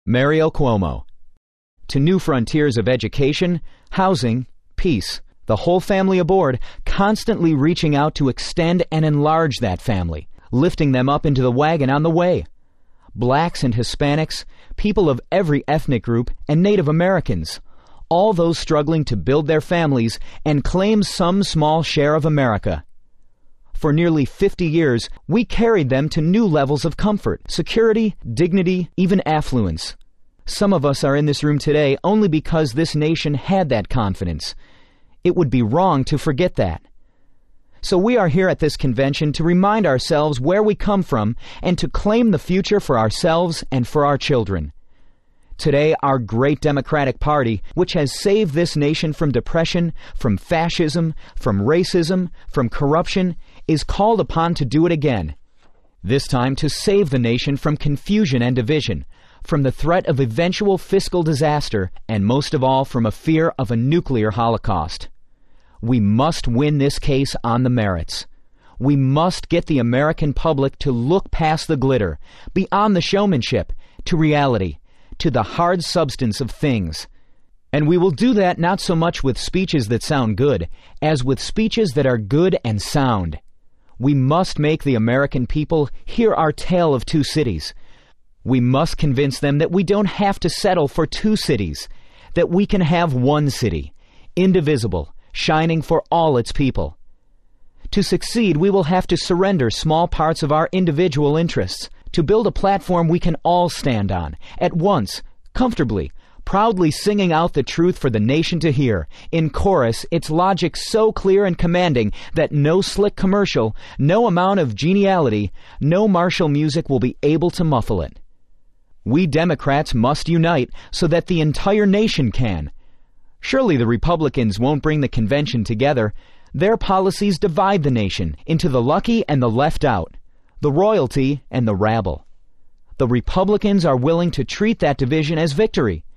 Mario Cuomo. To new frontiers of education, housing, peace, the whole family aboard, constantly reaching out to extend and enlarge that family, lifting them up into the wagon on the way. Blacks and Hispanics, people of every ethnic group, and Native Americans, all those struggling to build their families and claim some small share of America. For nearly 50 years, we carried them to new levels of comfort, security, dignity, even affluence. Some of us are in this room today only because this nation had that confidence. It would be wrong to forget that. So we are here at this convention to remind ourselves where we come from and to claim the future for ourselves and for our children. Today, our great Democratic Party, which has saved this nation from depression, from fascism, from racism, from corruption, is called upon to do it again. This time to save the nation from confusion and division, from the threat of eventual fiscal disaster, and most of all from a fear of a nuclear holocaust. We must win this case on the merits. We must get the American public to look past the glitter, beyond the showmanship, to reality, to the hard substance of things. And we will do that not so much with speeches that sound good, as with speeches that are good and sound. We must make the American people hear our tale of two cities. We must convince them that we don't have to settle for two cities, that we can have one city, indivisible, shining for all its people. To succeed, we will have to surrender small parts of our individual interests, to build a platform we can all stand on, at once, comfortably, proudly singing out the truth for the nation to hear, in chorus, its logic so clear and commanding that no slick commercial, no amount of geniality, no martial music will be able to muffle it. We Democrats must unite so that the entire nation can. Surely the Republicans won't bring the convention together. Their policies divide the nation into the lucky and the left out, the royalty and the rabble. The Republicans are willing to treat that division as victory.